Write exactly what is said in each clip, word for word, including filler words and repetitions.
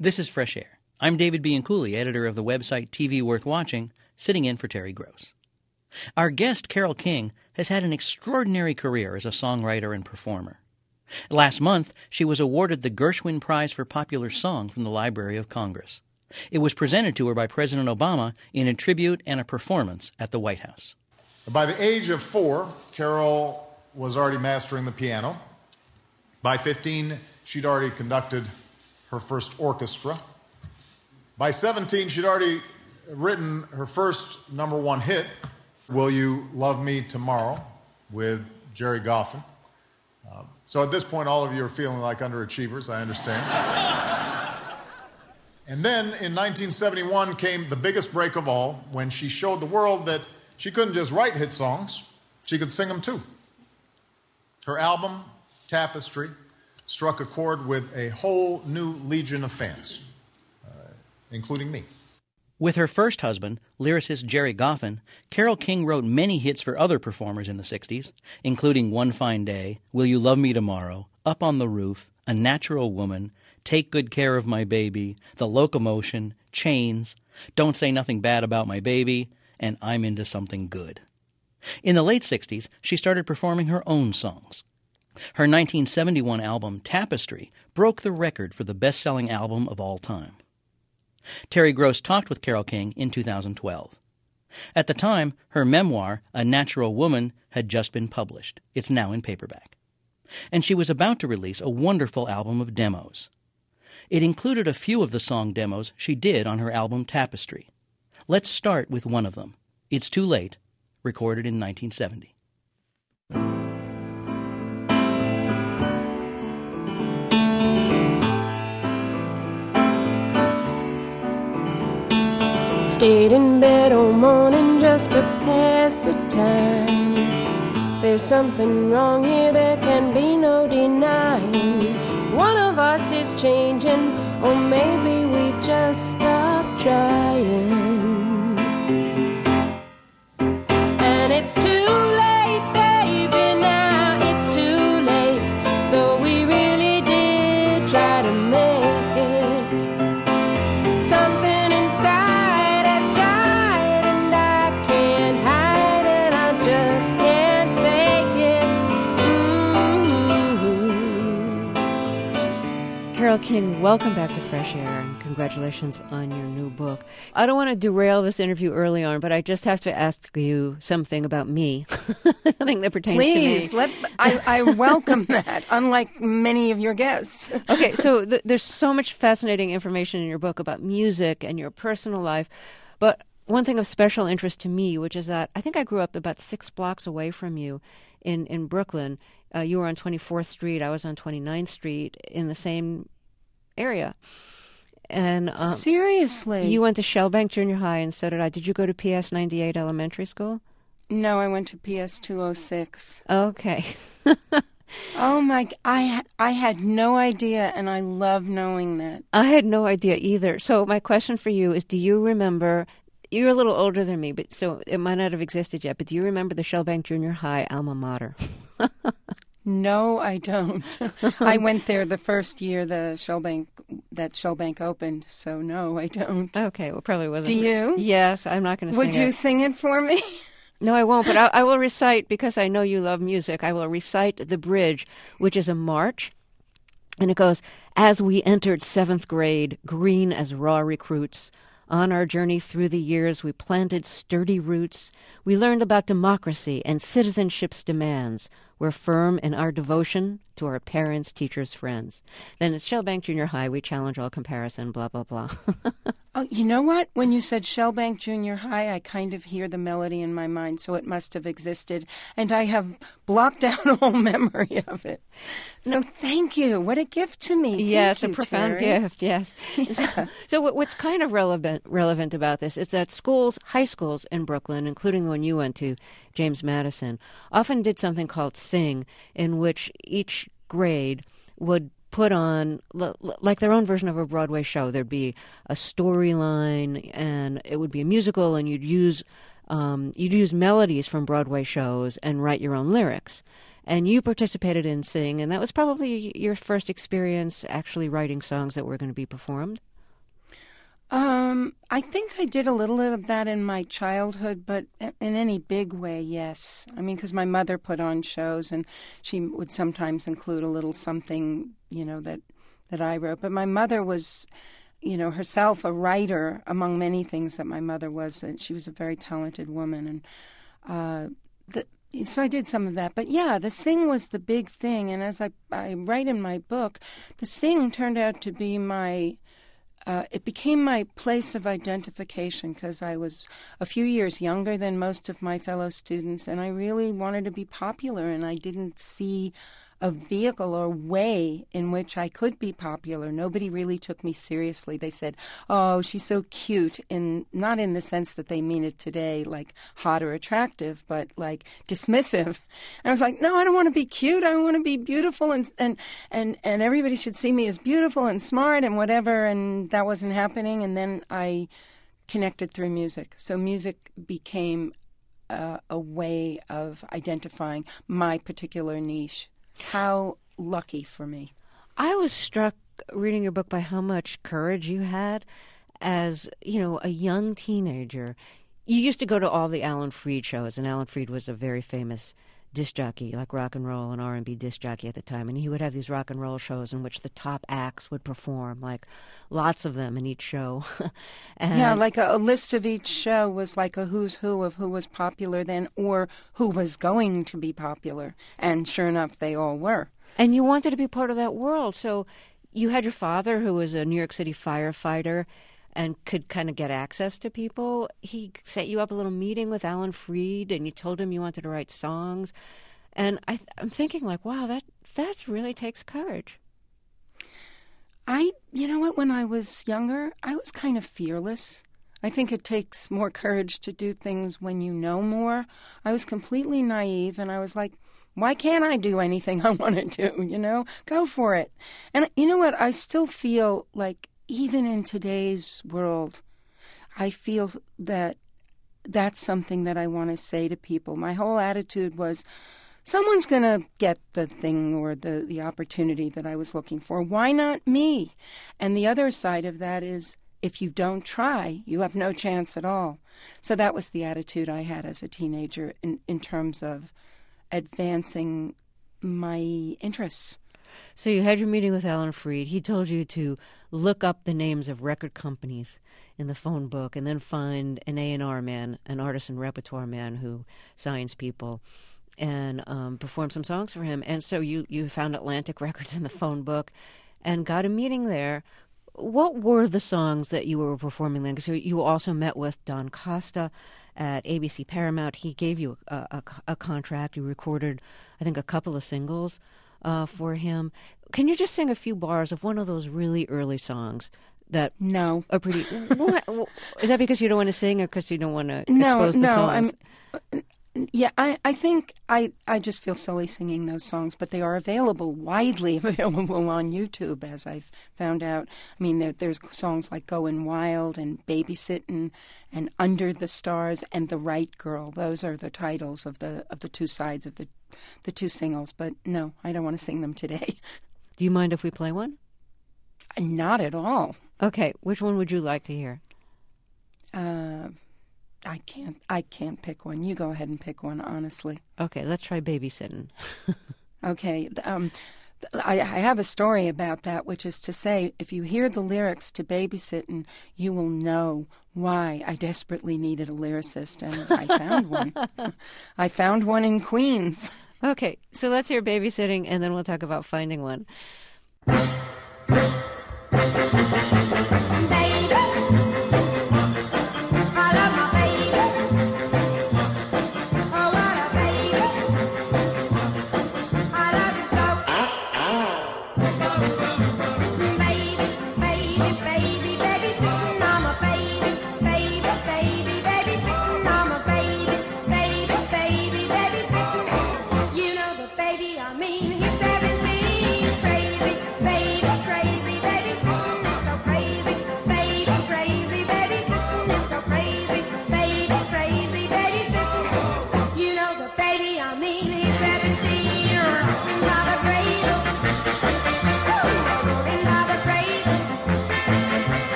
This is Fresh Air. I'm David Bianculli, editor of the website T V Worth Watching, sitting in for Terry Gross. Our guest, Carole King, has had an extraordinary career as a songwriter and performer. Last month, she was awarded the Gershwin Prize for Popular Song from the Library of Congress. It was presented to her by President Obama in a tribute and a performance at the White House. By the age of four, Carole was already mastering the piano. By fifteen, she'd already conducted her first orchestra. By seventeen, she'd already written her first number one hit, Will You Love Me Tomorrow, with Jerry Goffin. Uh, so at this point, all of you are feeling like underachievers, I understand. And then in nineteen seventy-one came the biggest break of all, when she showed the world that she couldn't just write hit songs, she could sing them too. Her album, Tapestry, struck a chord with a whole new legion of fans, uh, including me. With her first husband, lyricist Jerry Goffin, Carole King wrote many hits for other performers in the sixties, including One Fine Day, Will You Love Me Tomorrow, Up on the Roof, A Natural Woman, Take Good Care of My Baby, The Locomotion, Chains, Don't Say Nothing Bad About My Baby, and I'm Into Something Good. In the late sixties, she started performing her own songs. Her nineteen seventy-one album, Tapestry, broke the record for the best-selling album of all time. Terry Gross talked with Carole King in two thousand twelve. At the time, her memoir, A Natural Woman, had just been published. It's now in paperback. And she was about to release a wonderful album of demos. It included a few of the song demos she did on her album Tapestry. Let's start with one of them, It's Too Late, recorded in nineteen seventy. Stayed in bed all morning just to pass the time. There's something wrong here, there can be no denying. One of us is changing, or maybe we've just stopped trying. And it's too late, baby, now it's too late. Though we really did try to make it. Something inside Carole King, welcome back to Fresh Air, and congratulations on your new book. I don't want to derail this interview early on, but I just have to ask you something about me, something that pertains Please, to me. Please, I, I welcome that, unlike many of your guests. Okay, so th- there's so much fascinating information in your book about music and your personal life, but one thing of special interest to me, which is that I think I grew up about six blocks away from you in, in Brooklyn. Uh, you were on twenty-fourth Street. I was on twenty-ninth Street in the same area. And um, Seriously? You went to Shellbank Junior High, and so did I. Did you go to P S ninety-eight Elementary School? No, I went to P S two oh six. Okay. Oh, my, I, I had no idea, and I love knowing that. I had no idea either. So my question for you is, do you remember... You're a little older than me, but so it might not have existed yet, but do you remember the Shellbank Junior High alma mater? No, I don't. I went there the first year the Shellbank that Shellbank opened, so no, I don't. Okay, well, probably wasn't. Do you? Yes, I'm not going to sing Would it. you sing it for me? No, I won't, but I, I will recite, because I know you love music, I will recite the bridge, which is a march, and it goes, as we entered seventh grade, green as raw recruits, on our journey through the years, we planted sturdy roots. We learned about democracy and citizenship's demands. We're firm in our devotion to our parents, teachers, friends. Then at Shellbank Junior High, we challenge all comparison, blah, blah, blah. Oh, you know what? When you said Shellbank Junior High, I kind of hear the melody in my mind, so it must have existed. And I have blocked out all memory of it. So no. Thank you. What a gift to me. Yes, thank a you, profound Terry. gift, yes. Yeah. So, so what, what's kind of relevant relevant about this is that schools, high schools in Brooklyn, including the one you went to, James Madison, often did something called Sing, in which each grade would put on, like their own version of a Broadway show. There'd be a storyline, and it would be a musical, and you'd use um, you'd use melodies from Broadway shows and write your own lyrics. And you participated in Sing, and that was probably your first experience actually writing songs that were going to be performed? Um, I think I did a little of that in my childhood, but in any big way, yes. I mean, because my mother put on shows, and she would sometimes include a little something, you know, that, that I wrote. But my mother was, you know, herself a writer, among many things that my mother was. And she was a very talented woman, and uh, the, so I did some of that. But yeah, the sing was the big thing, and as I, I write in my book, the sing turned out to be my... Uh, it became my place of identification because I was a few years younger than most of my fellow students, and I really wanted to be popular, and I didn't see a vehicle or way in which I could be popular. Nobody really took me seriously. They said, oh, she's so cute, in not in the sense that they mean it today, like hot or attractive, but like dismissive. And I was like, no, I don't want to be cute. I want to be beautiful, and, and, and, and everybody should see me as beautiful and smart and whatever, and that wasn't happening. And then I connected through music. So music became uh, a way of identifying my particular niche. How lucky for me. I was struck reading your book by how much courage you had as, you know, a young teenager. You used to go to all the Alan Freed shows, and Alan Freed was a very famous disc jockey, like rock and roll and R and B disc jockey at the time, and he would have these rock and roll shows in which the top acts would perform, like lots of them in each show. and yeah, like a, a list of each show was like a who's who of who was popular then or who was going to be popular, and sure enough, they all were. And you wanted to be part of that world, so you had your father, who was a New York City firefighter, and could kind of get access to people. He set you up a little meeting with Alan Freed, and you told him you wanted to write songs. And I, I'm thinking, like, wow, that that really takes courage. I, you know what, when I was younger, I was kind of fearless. I think it takes more courage to do things when you know more. I was completely naive, and I was like, why can't I do anything I want to do, you know? Go for it. And you know what, I still feel like, even in today's world, I feel that that's something that I want to say to people. My whole attitude was, someone's going to get the thing or the, the opportunity that I was looking for. Why not me? And the other side of that is, if you don't try, you have no chance at all. So that was the attitude I had as a teenager in, in terms of advancing my interests. So you had your meeting with Alan Freed. He told you to look up the names of record companies in the phone book and then find an A and R man, an artist and repertoire man who signs people, and um, perform some songs for him. And so you, you found Atlantic Records in the phone book and got a meeting there. What were the songs that you were performing then? Because you also met with Don Costa at A B C Paramount. He gave you a, a, a contract. You recorded, I think, a couple of singles Uh, for him. Can you just sing a few bars of one of those really early songs that no are pretty? What, is that because you don't want to sing, or because you don't want to no, expose the no, songs? I'm, yeah, I, I think I, I just feel silly singing those songs, but they are available, widely available on YouTube, as I've found out. I mean, there, there's songs like Goin' Wild and Babysittin' and Under the Stars and The Right Girl. Those are the titles of the of the two sides of the the two singles. But no, I don't want to sing them today. Do you mind if we play one? Not at all. Okay, which one would you like to hear? Uh, I can't. I can't pick one. You go ahead and pick one. Honestly. Okay, let's try Babysittin'. Okay. Um, I, I have a story about that, which is to say, if you hear the lyrics to Babysittin', you will know why I desperately needed a lyricist, and I found one. I found one in Queens. Okay, so let's hear Babysitting, and then we'll talk about finding one. Crazy, baby,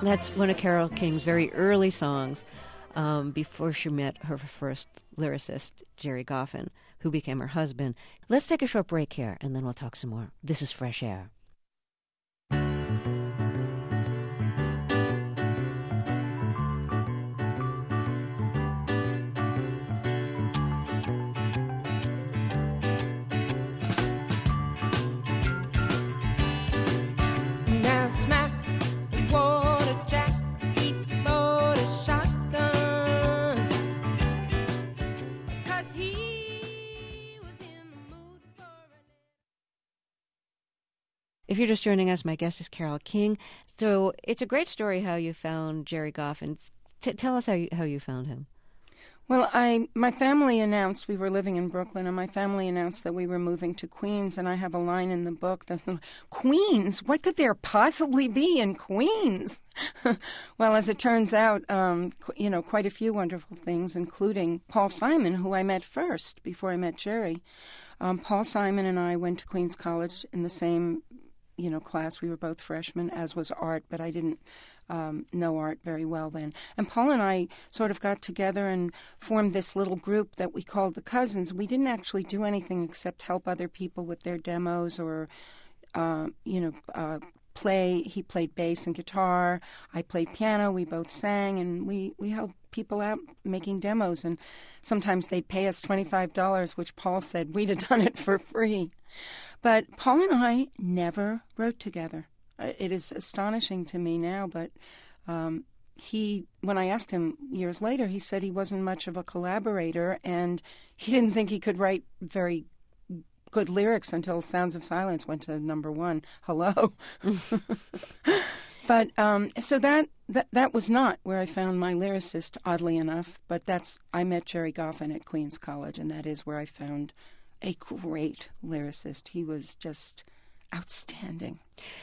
That's one of Carole King's very early songs um, before she met her first lyricist, Gerry Goffin, who became her husband. Let's take a short break here, and then we'll talk some more. This is Fresh Air. If you're just joining us, my guest is Carole King. So it's a great story how you found Gerry Goffin. T- tell us how you, how you found him. Well, I my family announced, we were living in Brooklyn, and my family announced that we were moving to Queens, and I have a line in the book that, Queens? What could there possibly be in Queens? Well, as it turns out, um, you know, quite a few wonderful things, including Paul Simon, who I met first before I met Gerry. Um, Paul Simon and I went to Queens College in the same you know, class. We were both freshmen, as was Art, but I didn't um, know Art very well then. And Paul and I sort of got together and formed this little group that we called the Cousins. We didn't actually do anything except help other people with their demos or, uh, you know, uh, play. He played bass and guitar. I played piano. We both sang, and we, we helped people out making demos. And sometimes they'd pay us twenty-five dollars, which Paul said we'd have done it for free. But Paul and I never wrote together. It is astonishing to me now, but um, he, when I asked him years later, he said he wasn't much of a collaborator, and he didn't think he could write very good lyrics until Sounds of Silence went to number one. Hello. But um, so that, that that was not where I found my lyricist, oddly enough, but that's, I met Gerry Goffin at Queens College, and that is where I found a great lyricist. He was just outstanding.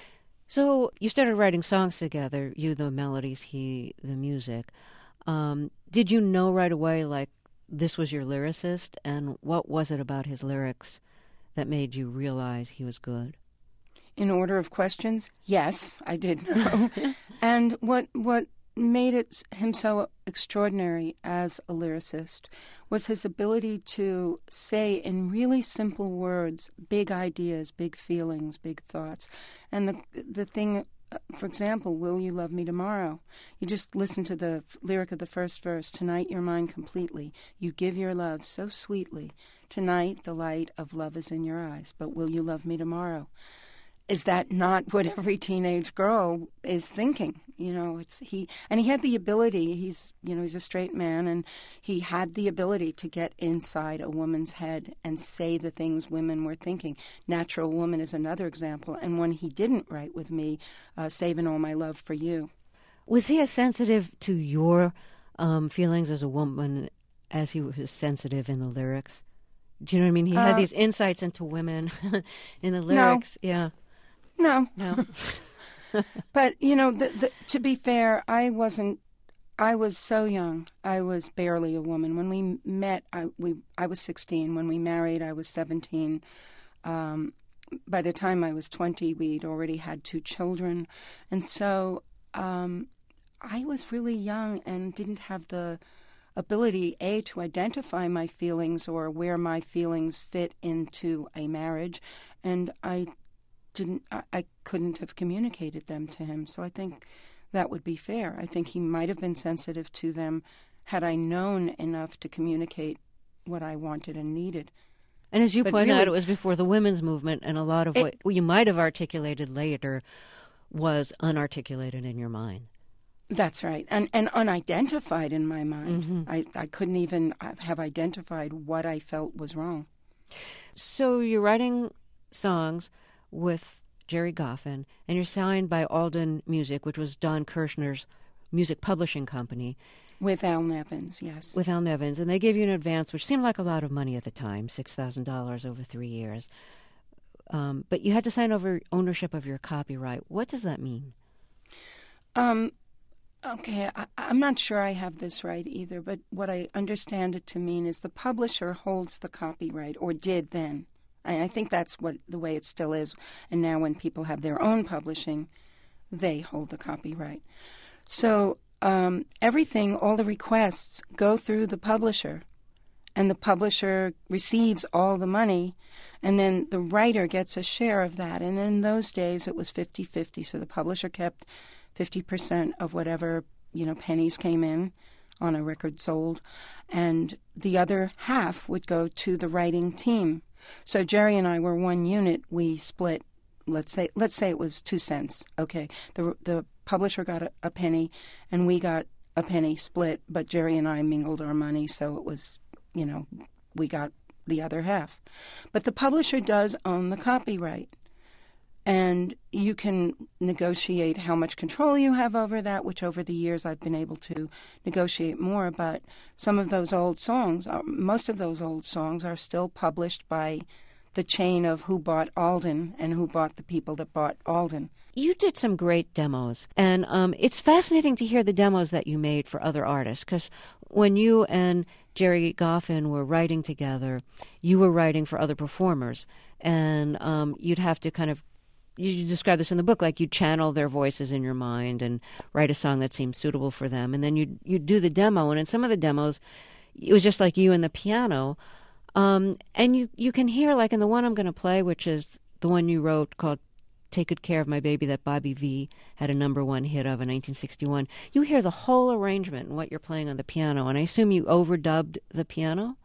So you started writing songs together, you the melodies, he the music. Um, did you know right away, like, this was your lyricist? And what was it about his lyrics that made you realize he was good? In order of questions, yes, I did know. And what what made it him so extraordinary as a lyricist was his ability to say in really simple words big ideas, big feelings, big thoughts. And the the thing, for example, Will You Love Me Tomorrow? You just listen to the lyric of the first verse. Tonight you're mine completely. You give your love so sweetly. Tonight the light of love is in your eyes. But will you love me tomorrow? Is that not what every teenage girl is thinking? You know, it's he, and he had the ability, he's, you know, he's a straight man, and he had the ability to get inside a woman's head and say the things women were thinking. Natural Woman is another example, and one he didn't write with me, uh, Saving All My Love for You. Was he as sensitive to your um, feelings as a woman as he was sensitive in the lyrics? Do you know what I mean? He had uh, these insights into women in the lyrics. No. Yeah. No. No. But, you know, the, the, to be fair, I wasn't, I was so young. I was barely a woman. When we met, I, we, I was sixteen. When we married, I was seventeen. Um, by the time I was twenty, we'd already had two children. And so um, I was really young and didn't have the ability, A, to identify my feelings or where my feelings fit into a marriage. And I didn't, I, I couldn't have communicated them to him. So I think that would be fair. I think he might have been sensitive to them had I known enough to communicate what I wanted and needed. And as you But point really, out, it was before the women's movement, and a lot of it, what you might have articulated later was unarticulated in your mind. That's right. And and unidentified in my mind. Mm-hmm. I, I couldn't even have identified what I felt was wrong. So you're writing songs with Gerry Goffin, and you're signed by Alden Music, which was Don Kirshner's music publishing company. With Al Nevins, yes. With Al Nevins. And they gave you an advance, which seemed like a lot of money at the time, six thousand dollars over three years. Um, but you had to sign over ownership of your copyright. What does that mean? Um. Okay, I, I'm not sure I have this right either, but what I understand it to mean is the publisher holds the copyright, or did then. I, I think that's what the way it still is. And now when people have their own publishing, they hold the copyright. So um, everything, all the requests go through the publisher, and the publisher receives all the money, and then the writer gets a share of that. And in those days, it was fifty-fifty, so the publisher kept fifty percent of whatever, you know, pennies came in on a record sold, and the other half would go to the writing team. So Jerry and I were one unit. We split, let's say let's say it was two cents. Okay, the the publisher got a, a penny, and we got a penny split, but Jerry and I mingled our money, so it was, you know, we got the other half. But the publisher does own the copyright, and you can negotiate how much control you have over that, which over the years I've been able to negotiate more. But some of those old songs, most of those old songs are still published by the chain of who bought Alden and who bought the people that bought Alden. You did some great demos, and um, it's fascinating to hear the demos that you made for other artists, because when you and Jerry Goffin were writing together, you were writing for other performers, and um, you'd have to kind of, you describe this in the book, like you'd channel their voices in your mind and write a song that seemed suitable for them, and then you'd, you'd do the demo, and in some of the demos, it was just like you and the piano, um, and you, you can hear, like in the one I'm going to play, which is the one you wrote called Take Good Care of My Baby, that Bobby Vee had a number one hit of in nineteen sixty-one. You hear the whole arrangement and what you're playing on the piano, and I assume you overdubbed the piano?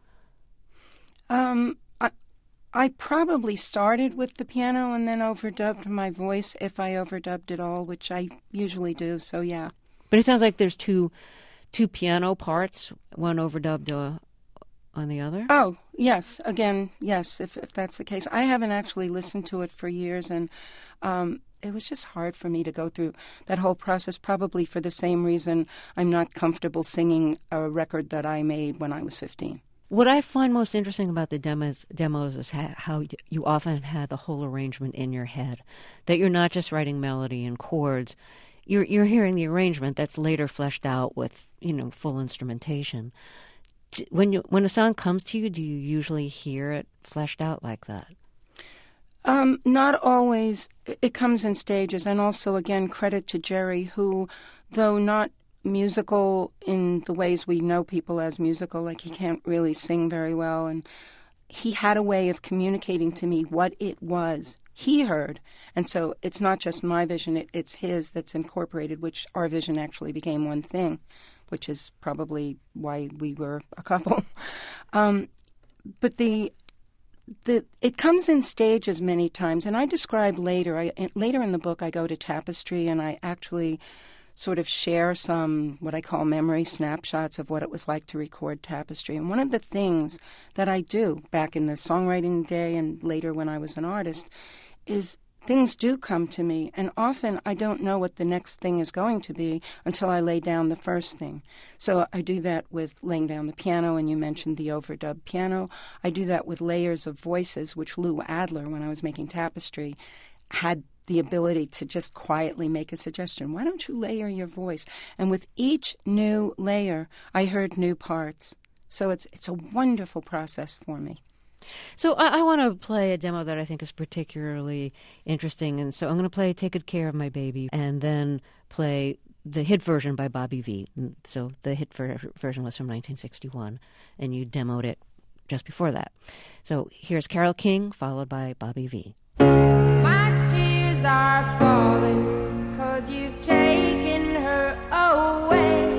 Um, I, I probably started with the piano and then overdubbed my voice if I overdubbed it all, which I usually do, so yeah. But it sounds like there's two two piano parts, one overdubbed uh, on the other? Oh, yes. Again, yes, if if that's the case. I haven't actually listened to it for years, and um, it was just hard for me to go through that whole process, probably for the same reason I'm not comfortable singing a record that I made when I was fifteen. What I find most interesting about the demos, demos is ha- how you often had the whole arrangement in your head, that you're not just writing melody and chords. You're you're hearing the arrangement that's later fleshed out with, you know, full instrumentation. When you when a song comes to you, do you usually hear it fleshed out like that? Um, not always. It comes in stages, and also, again, credit to Jerry, who, though not musical in the ways we know people as musical, like he can't really sing very well, and he had a way of communicating to me what it was he heard. And so it's not just my vision, it, it's his that's incorporated, which our vision actually became one thing, which is probably why we were a couple. um, but the the it comes in stages many times, and I describe later. I, later in the book, I go to Tapestry, and I actually sort of share some what I call memory snapshots of what it was like to record Tapestry. And one of the things that I do back in the songwriting day and later when I was an artist is things do come to me, and often I don't know what the next thing is going to be until I lay down the first thing. So I do that with laying down the piano, and you mentioned the overdub piano. I do that with layers of voices, which Lou Adler, when I was making Tapestry, had the ability to just quietly make a suggestion. Why don't you layer your voice? And with each new layer, I heard new parts. So it's it's a wonderful process for me. So I, I want to play a demo that I think is particularly interesting, and so I'm going to play Take Good Care of My Baby, and then play the hit version by Bobby Vee. So the hit ver- version was from nineteen sixty-one, and you demoed it just before that. So here's Carole King, followed by Bobby Vee. My tears are falling 'cause you've taken her away.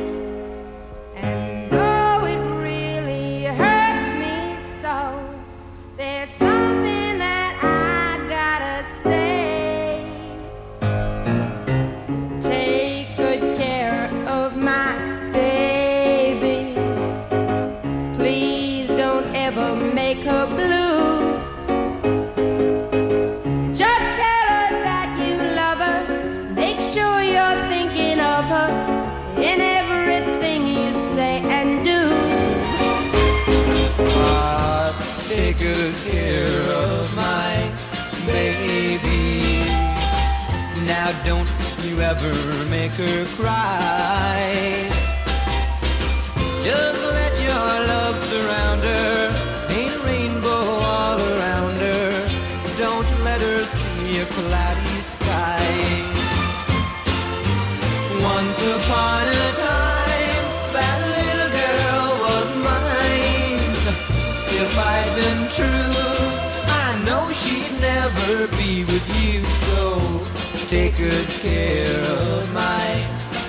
And though it really hurts me so, there's something that I gotta say. Take good care of my baby. Please don't ever make her blue. Just tell her that you love her. Make sure you're thinking of her in everything you say and do. Ah, take good care of my baby. Now don't you ever make her cry. Just let your love surround her, paint a rainbow all around her. Don't let her see a cloudy sky. Once upon been true, I know she'd never be with you, so take good care of my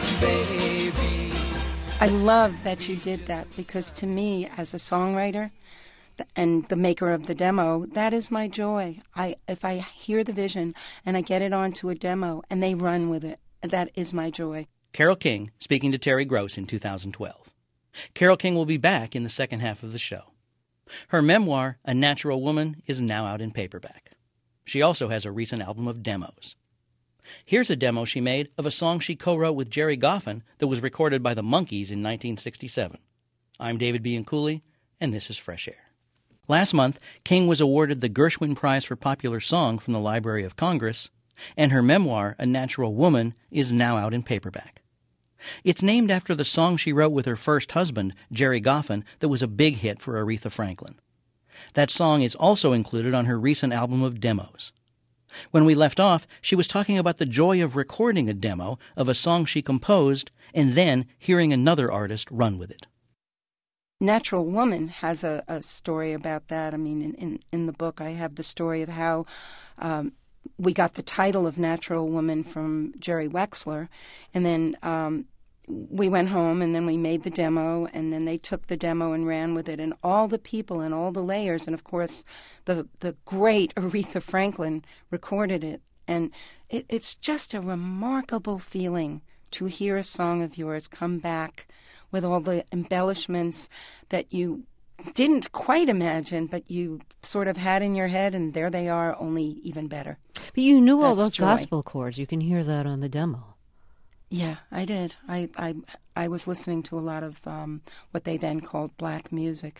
baby. I love that you did that, because to me, as a songwriter and the maker of the demo, that is my joy. I if I hear the vision and I get it onto a demo and they run with it, that is my joy. Carole King speaking to Terry Gross in two thousand twelve. Carole King will be back in the second half of the show. Her memoir, A Natural Woman, is now out in paperback. She also has a recent album of demos. Here's a demo she made of a song she co-wrote with Jerry Goffin that was recorded by the Monkees in nineteen sixty-seven. I'm David Bianculli, and this is Fresh Air. Last month, King was awarded the Gershwin Prize for Popular Song from the Library of Congress, and her memoir, A Natural Woman, is now out in paperback. It's named after the song she wrote with her first husband, Jerry Goffin, that was a big hit for Aretha Franklin. That song is also included on her recent album of demos. When we left off, she was talking about the joy of recording a demo of a song she composed and then hearing another artist run with it. Natural Woman has a, a story about that. I mean, in, in, in the book, I have the story of how um, we got the title of Natural Woman from Jerry Wexler, and then um, we went home, and then we made the demo, and then they took the demo and ran with it, and all the people and all the layers, and of course, the the great Aretha Franklin recorded it, and it, it's just a remarkable feeling to hear a song of yours come back with all the embellishments that you didn't quite imagine, but you sort of had in your head, and there they are, only even better. But you knew all That's those joy. gospel chords. You can hear that on the demo. Yeah, I did. I I, I was listening to a lot of um, what they then called black music.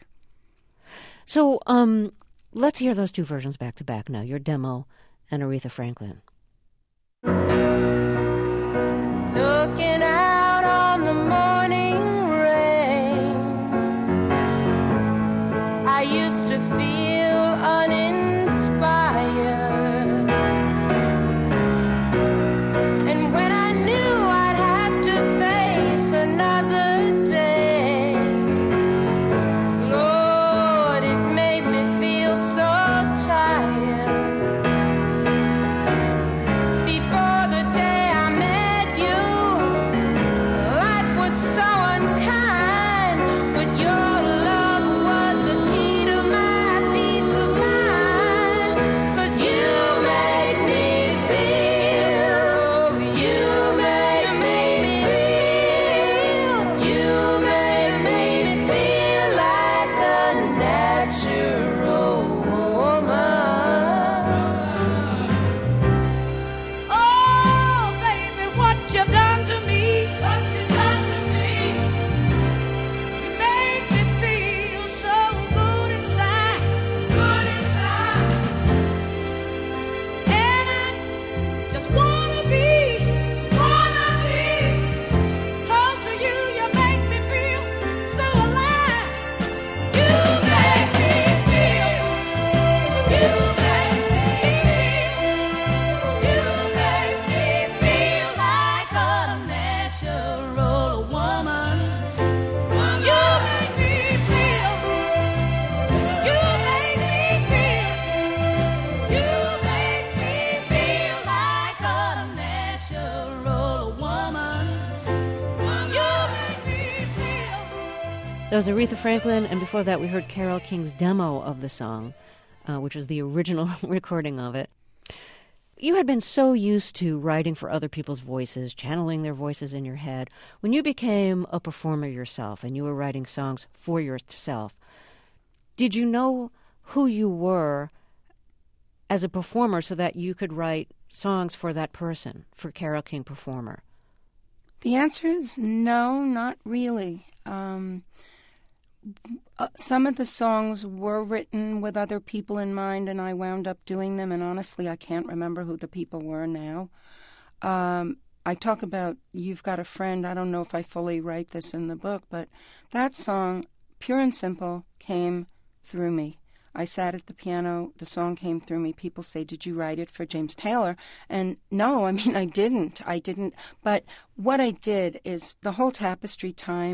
So um, let's hear those two versions back to back now, your demo and Aretha Franklin. Looking out on the morning rain, I used to feel uninspired, and when I knew I'd have to face another day, Lord, it made me feel so tired. Before the day I met you, life was so unkind, but your love was the key to my peace of mind. 'Cause you make me feel, you make me feel, you make me feel like a natural woman. Oh, baby, what you've done to me. What you've done to me. You make me feel so good inside. Good inside. And I just wanna be, wanna be close to you. You make me feel so alive. You make me feel. You make me feel. You make me feel like a natural woman. You make me feel. You make me feel. You make me feel like a natural woman. You make me feel. That was Aretha Franklin, and before that we heard Carole King's demo of the song, uh, which was the original recording of it. You had been so used to writing for other people's voices, channeling their voices in your head. When you became a performer yourself and you were writing songs for yourself, did you know who you were as a performer so that you could write songs for that person, for Carole King performer? The answer is no, not really. Um, uh, some of the songs were written with other people in mind, and I wound up doing them, and honestly, I can't remember who the people were now. Um, I talk about You've Got a Friend. I don't know if I fully write this in the book, but that song, pure and simple, came through me. I sat at the piano, the song came through me. People say, did you write it for James Taylor? And no, I mean, I didn't. I didn't. But what I did is the whole Tapestry time,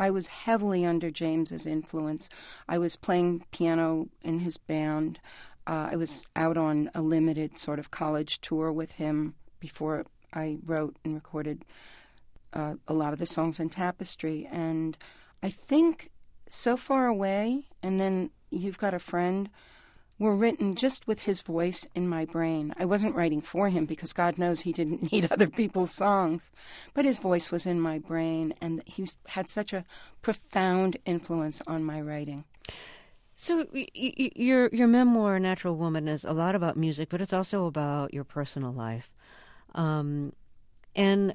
I was heavily under James's influence. I was playing piano in his band. Uh, I was out on a limited sort of college tour with him before I wrote and recorded uh, a lot of the songs in Tapestry. And I think So Far Away and then You've Got a Friend were written just with his voice in my brain. I wasn't writing for him because God knows he didn't need other people's songs, but his voice was in my brain, and he had such a profound influence on my writing. So y- y- your your memoir, Natural Woman, is a lot about music, but it's also about your personal life. Um, and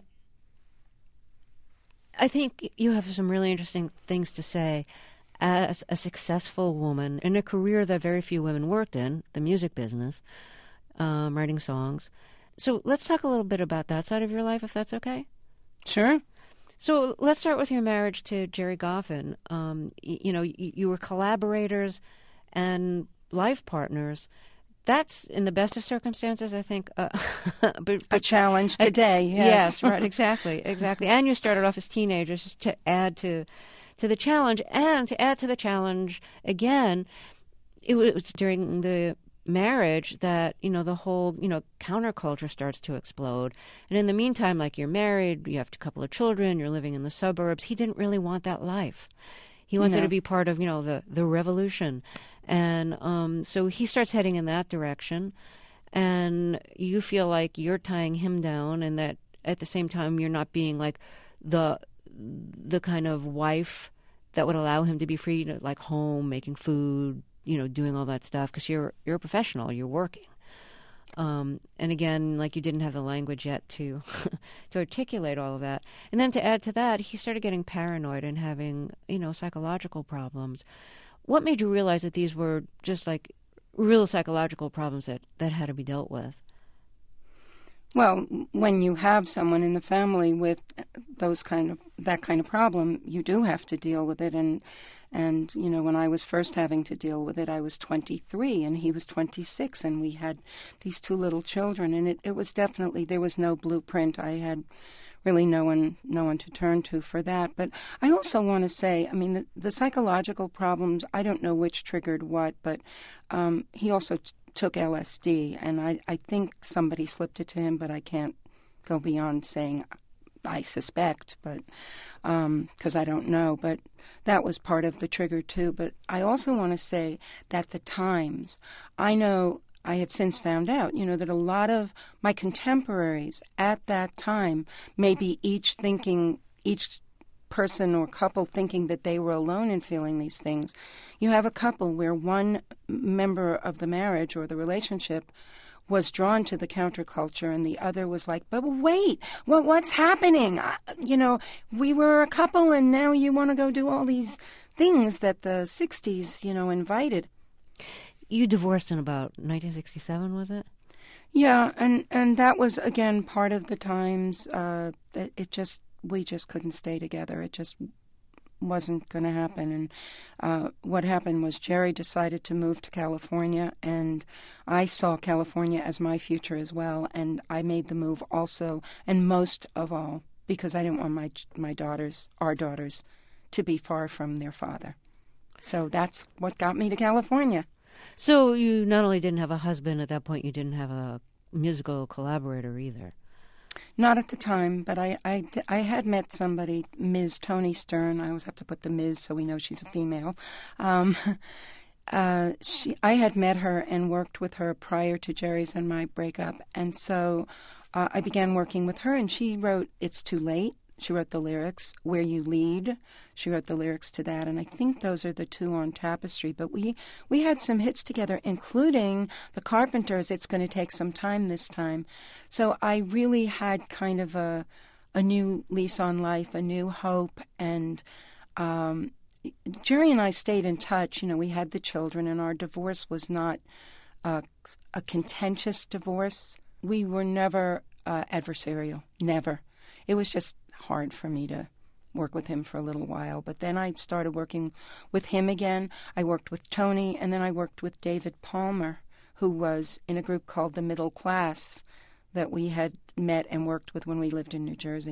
I think you have some really interesting things to say. As a successful woman in a career that very few women worked in, the music business, um, writing songs. So let's talk a little bit about that side of your life, if that's okay. Sure. So let's start with your marriage to Gerry Goffin. Um, you, you know, you, you were collaborators and life partners. That's, in the best of circumstances, I think, uh, but, but a challenge today. Yes, yes, right, exactly, exactly. And you started off as teenagers, just to add to to the challenge, and to add to the challenge again, it was during the marriage that, you know, the whole, you know, counterculture starts to explode. And in the meantime, like, you're married, you have a couple of children, you're living in the suburbs. He didn't really want that life. He wanted No. to be part of, you know, the, the revolution. And um, so he starts heading in that direction. And you feel like you're tying him down, and that at the same time you're not being like the the kind of wife that would allow him to be free to, like, home, making food, you know, doing all that stuff, because you're you're a professional, you're working. Um, and again, like, you didn't have the language yet to to articulate all of that. And then to add to that, he started getting paranoid and having, you know, psychological problems. What made you realize that these were just, like, real psychological problems that, that had to be dealt with? Well, when you have someone in the family with those kind of that kind of problem, you do have to deal with it. And and you know, when I was first having to deal with it, I was twenty-three and he was twenty-six, and we had these two little children. And it, it was definitely, there was no blueprint. I had really no one no one to turn to for that. But I also want to say, I mean, the, the psychological problems, I don't know which triggered what, but um, he also T- took L S D, and I, I think somebody slipped it to him, but I can't go beyond saying I suspect, but because um, I don't know. But that was part of the trigger too. But I also want to say that the times, I know, I have since found out, you know, that a lot of my contemporaries at that time, maybe each thinking, each person or couple thinking that they were alone in feeling these things. You have a couple where one member of the marriage or the relationship was drawn to the counterculture, and the other was like, but wait, what what's happening? I, you know, we were a couple, and now you want to go do all these things that the sixties, you know, invited. You divorced in about nineteen sixty-seven, was it? Yeah, and, and that was, again, part of the times. Uh, it, it just, we just couldn't stay together. It just wasn't going to happen. And uh, what happened was Gerry decided to move to California, and I saw California as my future as well. And I made the move also, and most of all, because I didn't want my my daughters, our daughters, to be far from their father. So that's what got me to California. So you not only didn't have a husband at that point, you didn't have a musical collaborator either. Not at the time, but I, I, I had met somebody, Miz Toni Stern. I always have to put the Miz so we know she's a female. Um, uh, she, I had met her and worked with her prior to Gerry's and my breakup. And so uh, I began working with her, and she wrote It's Too Late. She wrote the lyrics. Where You Lead, she wrote the lyrics to that, and I think those are the two on Tapestry. But we, we had some hits together, including the Carpenters' It's Going to Take Some Time This Time. So I really had kind of a a new lease on life, a new hope, and um, Gerry and I stayed in touch. You know, we had the children, and our divorce was not uh, a contentious divorce. We were never uh, adversarial, never. It was just hard for me to work with him for a little while. But then I started working with him again. I worked with Tony, and then I worked with David Palmer, who was in a group called The Middle Class that we had met and worked with when we lived in New Jersey.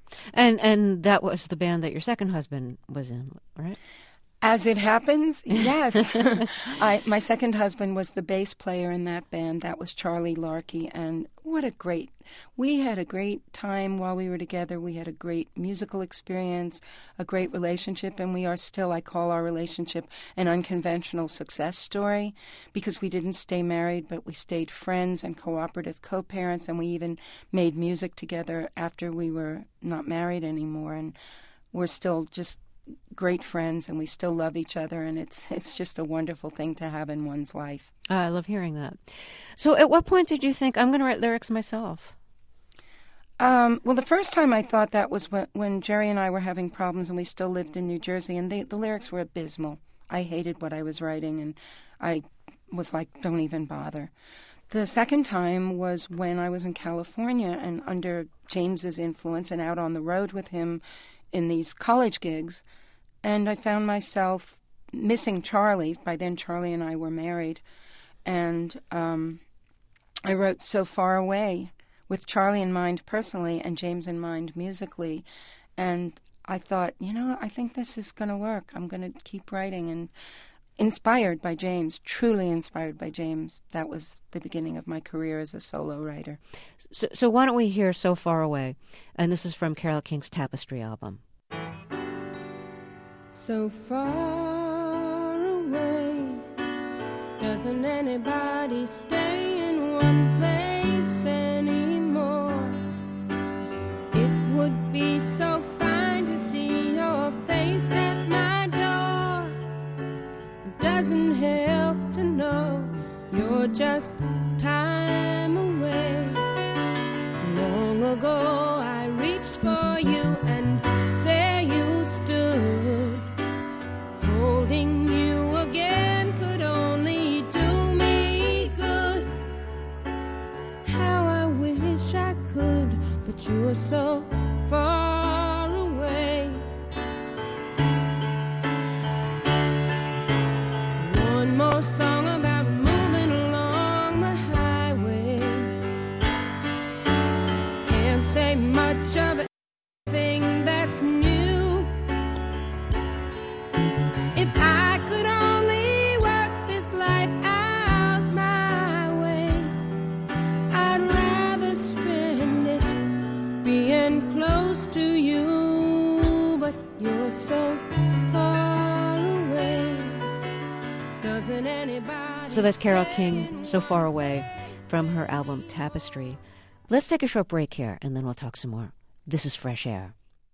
And and that was the band that your second husband was in, right? As it happens, yes. I, my second husband was the bass player in that band. That was Charlie Larkey, and what a great... We had a great time while we were together. We had a great musical experience, a great relationship, and we are still, I call our relationship an unconventional success story, because we didn't stay married, but we stayed friends and cooperative co-parents, and we even made music together after we were not married anymore, and we're still just great friends, and we still love each other, and it's it's just a wonderful thing to have in one's life. Oh, I love hearing that. So at what point did you think, I'm going to write lyrics myself? Um, well, the first time I thought that was when, when Jerry and I were having problems, and we still lived in New Jersey, and they, the lyrics were abysmal. I hated what I was writing, and I was like, don't even bother. The second time was when I was in California, and under James's influence and out on the road with him in these college gigs, and I found myself missing Charlie. By then, Charlie and I were married, and um, I wrote So Far Away with Charlie in mind personally and James in mind musically, and I thought, you know, I think this is going to work. I'm going to keep writing, and inspired by James, truly inspired by James. That was the beginning of my career as a solo writer. So, so why don't we hear So Far Away? And this is from Carole King's Tapestry album. So far away, doesn't anybody stay in one place anymore? It would be so fine to see your face at my door. It doesn't help to know you're just time away. Long ago I reached for you, and there you stood. Holding you again could only do me good. How I wish I could, but you're so far away. One more song about moving along the highway. Can't say much of anything that's new. If I could only work this life out my way, I'd rather spend it being close to you, but you're so far away. Doesn't anybody... So that's Carole King, So Far Away, from her album Tapestry. Let's take a short break here, and then we'll talk some more. This is Fresh Air.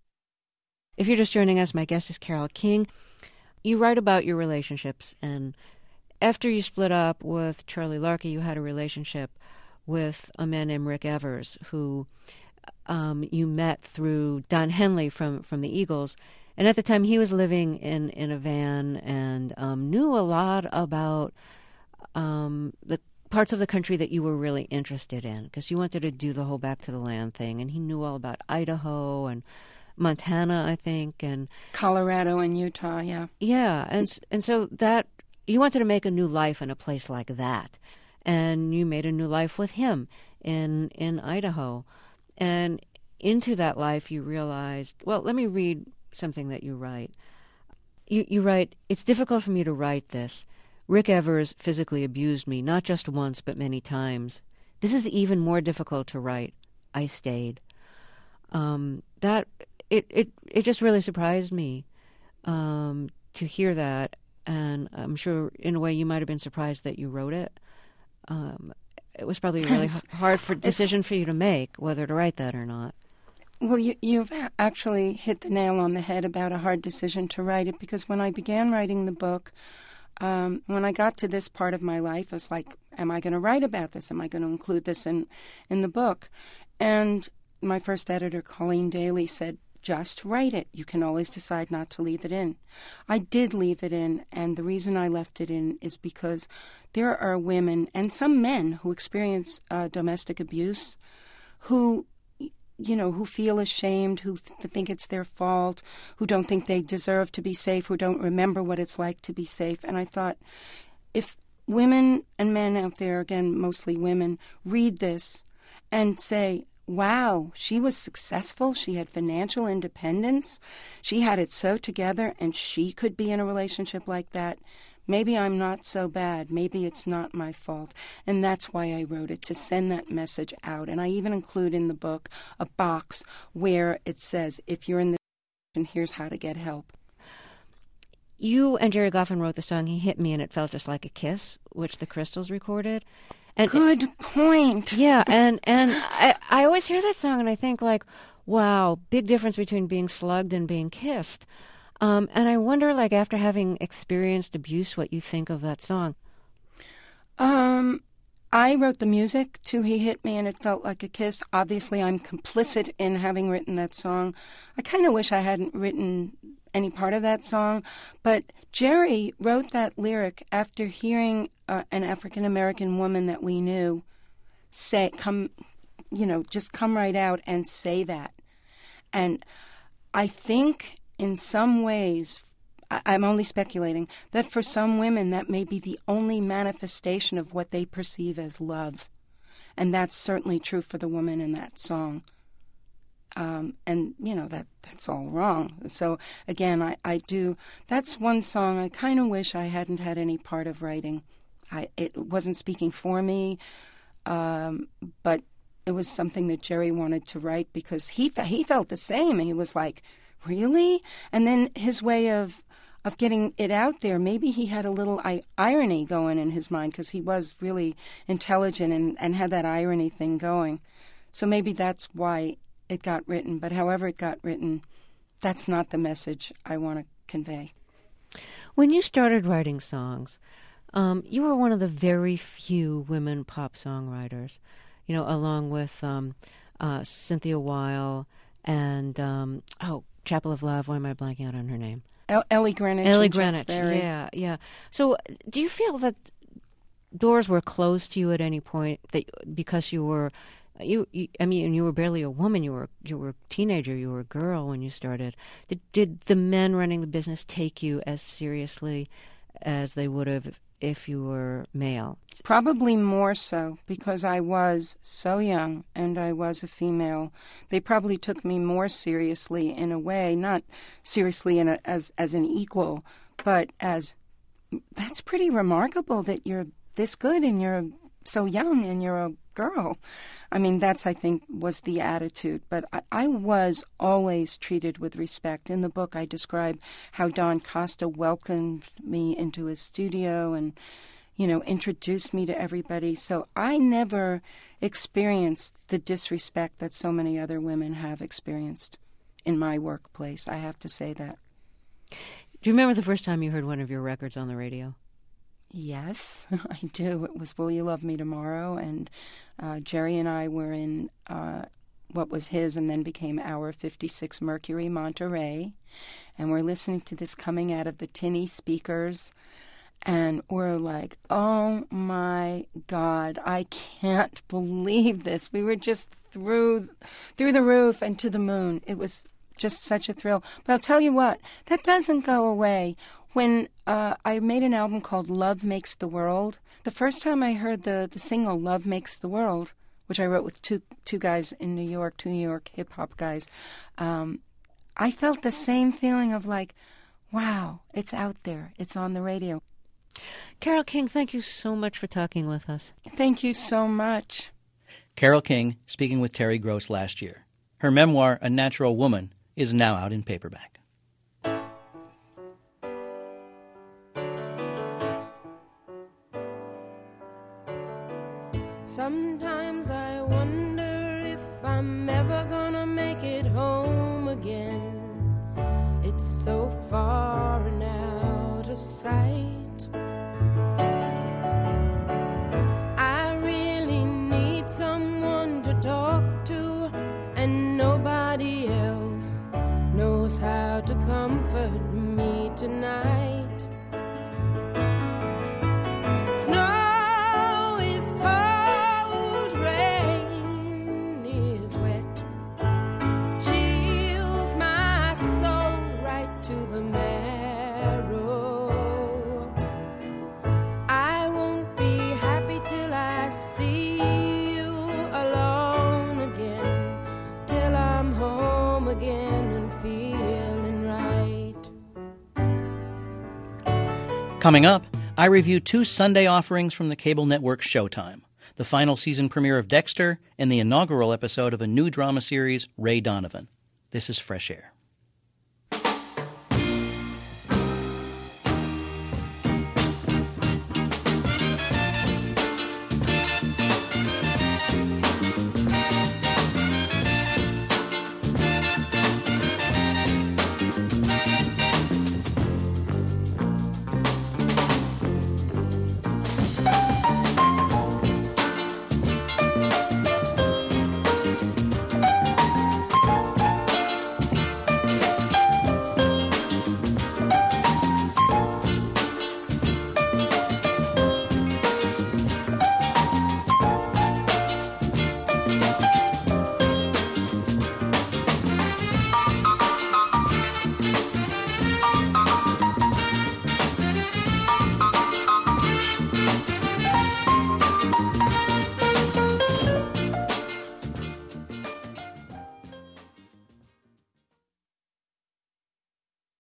If you're just joining us, my guest is Carole King. You write about your relationships, and after you split up with Charlie Larkey, you had a relationship with a man named Rick Evers, who um, you met through Don Henley from, from the Eagles. And at the time, he was living in, in a van and um, knew a lot about um, the parts of the country that you were really interested in, because you wanted to do the whole Back to the Land thing, and he knew all about Idaho and Montana, I think, and Colorado and Utah, yeah. Yeah, and and so that you wanted to make a new life in a place like that, and you made a new life with him in in Idaho, and into that life you realized. Well, let me read something that you write. You you write, "It's difficult for me to write this. Rick Evers physically abused me, not just once but many times. This is even more difficult to write. I stayed." Um, that. It, it it just really surprised me um, to hear that, and I'm sure in a way you might have been surprised that you wrote it. Um, it was probably a really h- hard for decision for you to make whether to write that or not. Well, you, you've actually hit the nail on the head about a hard decision to write it, because when I began writing the book, um, when I got to this part of my life, I was like, am I going to write about this? Am I going to include this in, in the book? And my first editor, Colleen Daly, said, just write it. You can always decide not to leave it in. I did leave it in, and the reason I left it in is because there are women and some men who experience uh, domestic abuse who, you know, who feel ashamed, who th- think it's their fault, who don't think they deserve to be safe, who don't remember what it's like to be safe. And I thought, if women and men out there, again, mostly women, read this and say, wow, she was successful. She had financial independence. She had it so together, and she could be in a relationship like that. Maybe I'm not so bad. Maybe it's not my fault. And that's why I wrote it, to send that message out. And I even include in the book a box where it says, if you're in this situation, here's how to get help. You and Jerry Goffin wrote the song He Hit Me and It Felt Just Like a Kiss, which the Crystals recorded. And Good point. Yeah, and, and I, I always hear that song and I think, like, wow, big difference between being slugged and being kissed. Um, and I wonder, like, after having experienced abuse, what you think of that song. Um, I wrote the music to He Hit Me and It Felt Like a Kiss. Obviously, I'm complicit in having written that song. I kind of wish I hadn't written any part of that song. But Jerry wrote that lyric after hearing uh, an African-American woman that we knew say, come, you know, just come right out and say that. And I think in some ways, I- I'm only speculating, that for some women that may be the only manifestation of what they perceive as love. And that's certainly true for the woman in that song. Um, and, you know, that that's all wrong. So, again, I, I do, that's one song I kind of wish I hadn't had any part of writing. I, it wasn't speaking for me, um, but it was something that Jerry wanted to write because he he felt the same. He was like, really? And then his way of of getting it out there, maybe he had a little I- irony going in his mind because he was really intelligent and, and had that irony thing going. So maybe that's why it got written. But however it got written, that's not the message I want to convey. When you started writing songs, um, you were one of the very few women pop songwriters, you know, along with um, uh, Cynthia Weil and, um, oh, Chapel of Love, why am I blanking out on her name? El- Ellie Greenwich. Ellie and Jeff Greenwich, Barry. yeah, yeah. So do you feel that doors were closed to you at any point that because you were, you, you I mean, you were barely a woman, you were you were a teenager, you were a girl when you started. Did, did the men running the business take you as seriously as they would have if you were male? Probably more so because I was so young and I was a female. They probably took me more seriously in a way, not seriously in a, as as an equal, but as that's pretty remarkable that you're this good and you're so young and you're a girl. I mean, that's, I think, was the attitude. But I, I was always treated with respect. In the book, I describe how Don Costa welcomed me into his studio and, you know, introduced me to everybody. So I never experienced the disrespect that so many other women have experienced in my workplace. I have to say that. Do you remember the first time you heard one of your records on the radio? Yes, I do. It was Will You Love Me Tomorrow? And uh, Jerry and I were in uh, what was his and then became our fifty-six Mercury Monterey. And we're listening to this coming out of the tinny speakers. And we're like, oh, my God, I can't believe this. We were just through, through the roof and to the moon. It was just such a thrill. But I'll tell you what, that doesn't go away. When uh, I made an album called Love Makes the World, the first time I heard the, the single Love Makes the World, which I wrote with two two guys in New York, two New York hip-hop guys, um, I felt the same feeling of like, wow, it's out there. It's on the radio. Carole King, thank you so much for talking with us. Thank you so much. Carole King speaking with Terry Gross last year. Her memoir, A Natural Woman, is now out in paperback. Sometimes I wonder if I'm ever gonna make it home again. It's so far and out of sight. I really need someone to talk to, and nobody else knows how to comfort me tonight. Snow Coming up, I review two Sunday offerings from the cable network Showtime, the final season premiere of Dexter and the inaugural episode of a new drama series, Ray Donovan. This is Fresh Air.